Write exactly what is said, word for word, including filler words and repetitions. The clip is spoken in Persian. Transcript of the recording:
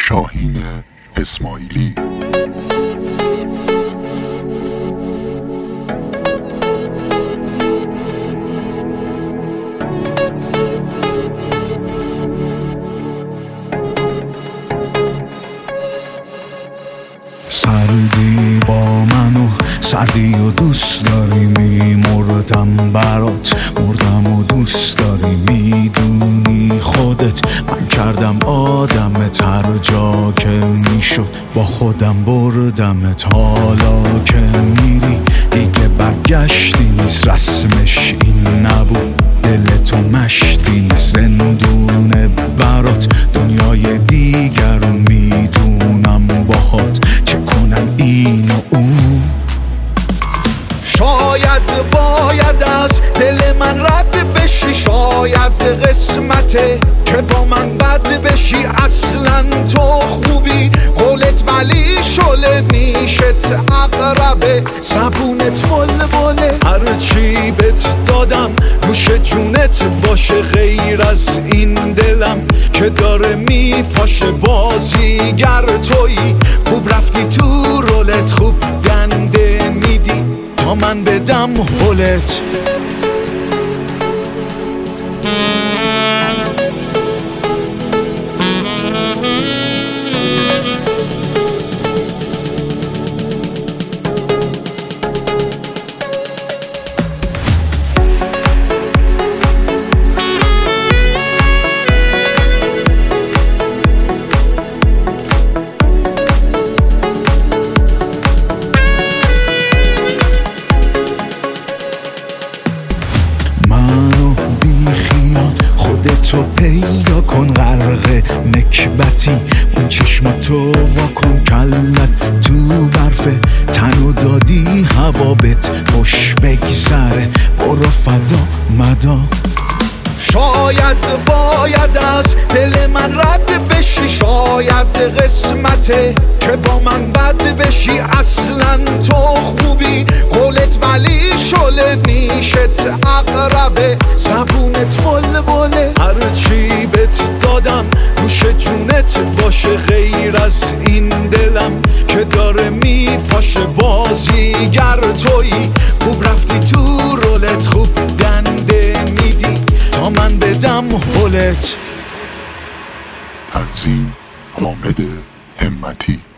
شاهین اسماعیلی. سردی با منو سردی و دوست داری، میمردم برات مردم و دوست داری، میدونی خودت من کردم آدمت، هر جا که میشد با خودم بردمت، حالا که میری دیگه برگشتی نیست، رسمش این نبود دل تو مشتی نیست، زندونه برات دنیای دیگر رو میدونم باهات چه کنن این و اون. شاید باید از دل من رد بشی، شاید قسمته که با من بد بشی، اصلا تو خوبی قولت ولی شله نیشت اقربه، زبونت بله بله، هرچی بهت دادم گوش جونت باشه، غیر از این دلم که داره میپاشه، بازیگر تویی خوب رفتی تو رولت، خوب دنده میدی تا من بدم هولت. خودتو پیدا کن غرق نکبتی، اون چشماتو واکن کلت تو برفه، تنو دادی هوا بهت خوش بگذره، برو فدا مدا. شاید باید از دل من رد بشی، شاید قسمته که با من بد بشی، اصلا تو خوبی قولت ولی شله نیشت اقربه، زبونت بله بله، هرچی بهت دادم گوش جونت باشه، غیر از این دلم که داره میپاشه، بازیگر تویی خوب رفتی تو رولت، خوب دنده میدی تا من بدم هولت. تنظیم حامد همتی.